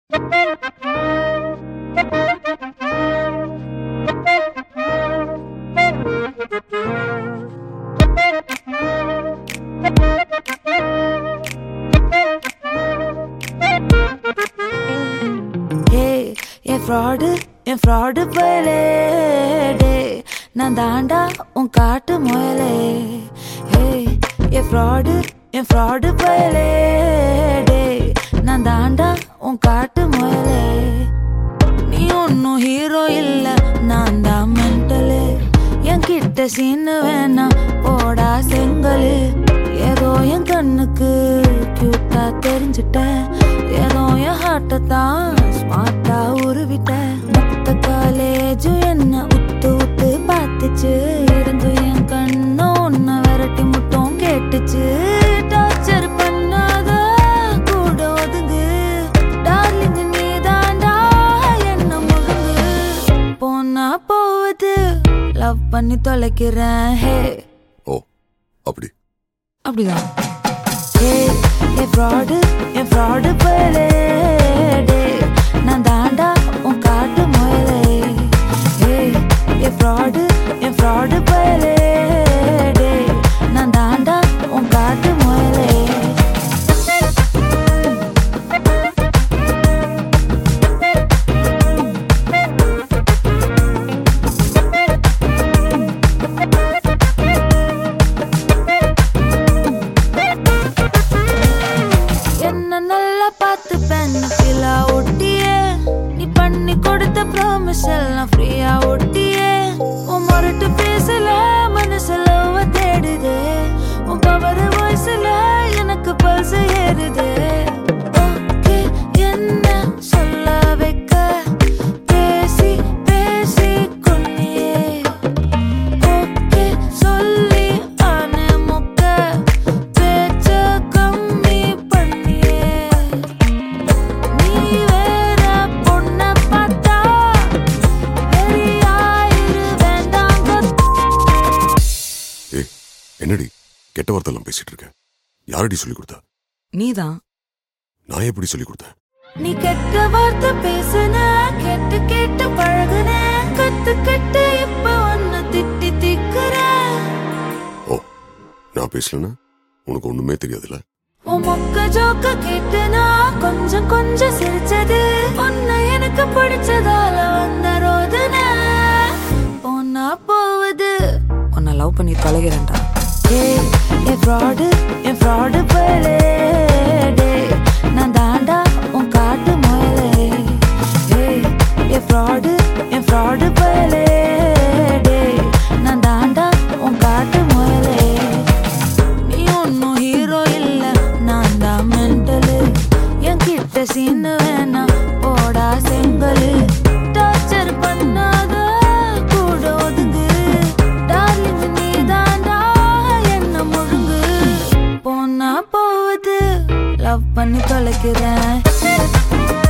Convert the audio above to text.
என் fraud பயலே டே நான் தாண்டா உன் காட்டு முயலே என் ஃப்ராடு பயலே டே நான் தாண்டா உன் காட்டு முயலே நீ ஒன்னும் ஹீரோ இல்ல நான் தான் மென்டலு என் கிட்ட சீனு வேணா போடா செங்கலு ஏதோ என் கண்ணுக்கு கியூட்டா தெரிஞ்சுட்டேன் ஏதோ என் ஹார்ட்ட தான் ஸ்மார்ட்டா உருவிட்டேன் மொத்த காலேஜும் என்ன உத்து உத்து பார்த்துச்சு இருந்து என் கண்ணு உன்னை விரட்டி முட்டும் கேட்டுச்சு டார்ச்சர் பண்ணாத கூட ஒதுங்கு டார்லிங் நீ தாண்டா என்ன முழுங்கு போனா போவது லவ் பண்ணி தொலைக்கிறேன் ஹே ஓ அப்படி அப்படிதான் என் ஃப்ராடு பயலே டே நான் தாண்டா உன் காட்டு முயலே என் ஃப்ராடு பயலே டே நான் தாண்டா உன் காட்டு முயலே பார்த்து பெண்ணு ஃபிலா ஒட்டியே நீ பண்ணி கொடுத்த ப்ராமிஸ் எல்லாம் ஃப்ரீயா ஒட்டியே உன் மொரட்டு பேசல மனசுல தேடுதே உன் பவர் வாய்ஸ்ல எனக்கு பல்ஸ் ஏறுதே என்ன சொல்ல வைக்க பேசி பேசி கொன்னியே ஓகே சொல்லி ஆன முக்க பேச்ச கம்மி பண்ணியே நீ வேற பொண்ண பார்த்தா வெறியாயிரு வேண்டாங்க ஏய் என்னடி கெட்ட வார்த்தைலாம் பேசிட்டு இருக்க யாரடி சொல்லி கொடுத்தா நீதான் நான் எப்படி சொல்லி கொடுத்தேன் நீ கெட்ட வார்த்தை பேசுன கேட்டு கேட்டு பழகுன கத்துக்கிட்டு இப்ப ஒன்னு திட்டி திக்குற ஓ நான் பேசலன்னா உனக்கு ஒண்ணுமே தெரியாதுல்ல உன் மொக்க ஜோக்க கேட்டு நான் கொஞ்சம் கொஞ்சம் சிரிச்சது உன்னை எனக்கு பிடிச்சதால வந்த ரோதனை போனா போவது உன்னை லவ் பண்ணி தொலைகிறேன்டா என் ஃப்ராடு பயலே டே நான் தாண்டா உன் காட்டு முயலே என் ஃப்ராடு பயலே டே நான் தாண்டா உன் காட்டு முயலே நீ ஒன்னும் ஹீரோ இல்ல நான் தான் மென்டலு என் கிட்ட சீனு வேணா போடா செங்கலு டார்ச்சர் பண்ணாத கூட ஒதுங்கு டார்லிங் நீ தாண்டா என்ன முழுங்கு போனா போவது லவ் பண்ணி தொலைக்கிறேன்